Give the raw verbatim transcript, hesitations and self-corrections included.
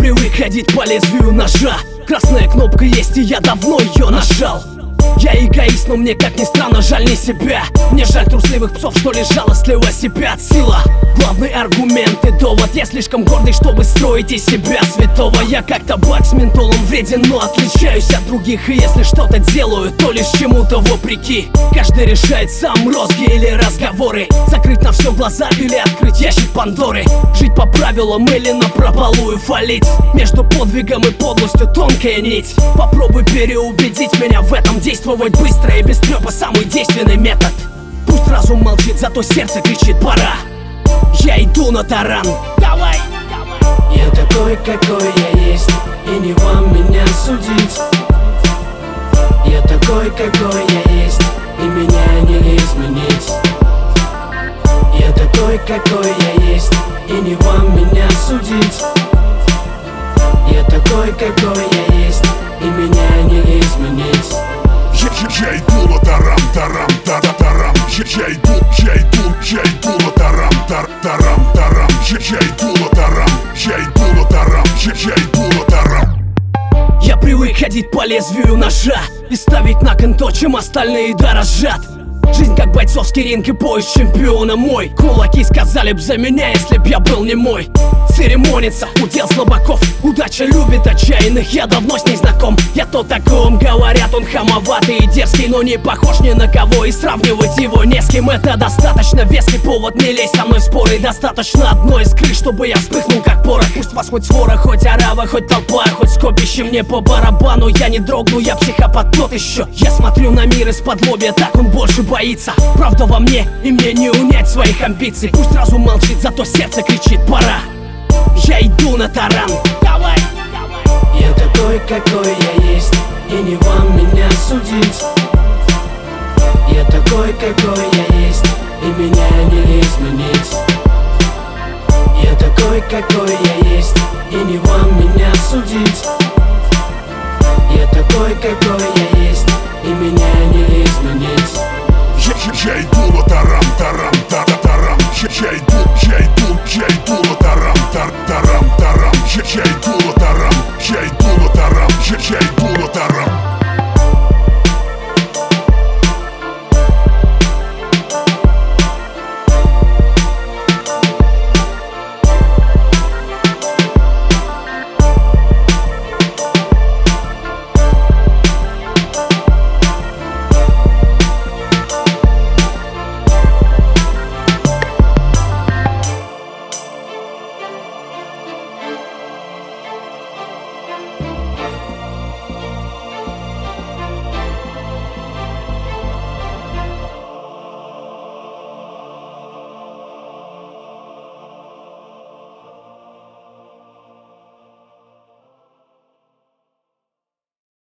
привык ходить по лезвию ножа. Красная кнопка есть, и я давно ее нажал. Я эгоист, но мне, как ни странно, жаль не себя. Мне жаль трусливых псов, что лишь жалостливо сипят. Сила — главный аргумент и довод. Я слишком гордый, чтобы строить из себя святого. Я как табак с ментолом вреден, но отличаюсь от других. И если что-то делаю, то лишь чему-то вопреки. Каждый решает сам, розги или разговоры, закрыть на все глаза или открыть ящик Пандоры. Жить по правилам или напропалую фалить. Между подвигом и подлостью тонкая нить. Попробуй переубедить меня в этом. Действовать быстро и без трёпа — самый действенный метод. Пусть разум молчит, зато сердце кричит: пора. Я иду на таран. Давай, давай. Я такой, какой я есть, и не вам меня судить. Я такой, какой я есть, и меня не изменить. Я такой, какой я есть, и не вам меня судить. Я такой, какой я есть, и меня не изменить. Я иду на тарам, тарам, тарам, тарам. Я иду, я иду, я иду на тарам, тар, тарам, тарам. Я иду на тарам, я иду на тарам, я иду на тарам. Я привык ходить по лезвию ножа и ставить на кон то, чем остальные дорожат. Жизнь как бойцовский ринг и бой с чемпионом мой. Кулаки сказали б за меня, если б я был не мой. Церемониться — удел слабаков. Удача любит отчаянных, я давно с ней знаком. Я то таком, говорят, он хамоватый и дерзкий, но не похож ни на кого, и сравнивать его не с кем. Это достаточно веский повод, не лезь со мной в споры. Достаточно одной искры, чтобы я вспыхнул как порох. Пусть вас хоть свора, хоть орава, хоть толпа, хоть скопище, мне по барабану. Я не дрогну, я психопат тот еще. Я смотрю на мир из-под лобья, так он больше боится. Правда во мне, и мне не унять своих амбиций. Пусть разум молчит, зато сердце кричит: пора. Я иду на таран. Давай, давай. Я такой, какой я есть, и не вам меня судить. Я такой, какой я есть, и меня не изменить. Я такой, какой я есть, и не вам меня судить. Я такой, какой я есть, и меня не изменить. Я иду на тарам, тарам, тарам, тарам. Я иду, я иду, я иду на тарам, тар, тарам, тарам. Я иду на тарам, я иду на тарам, я иду на тарам.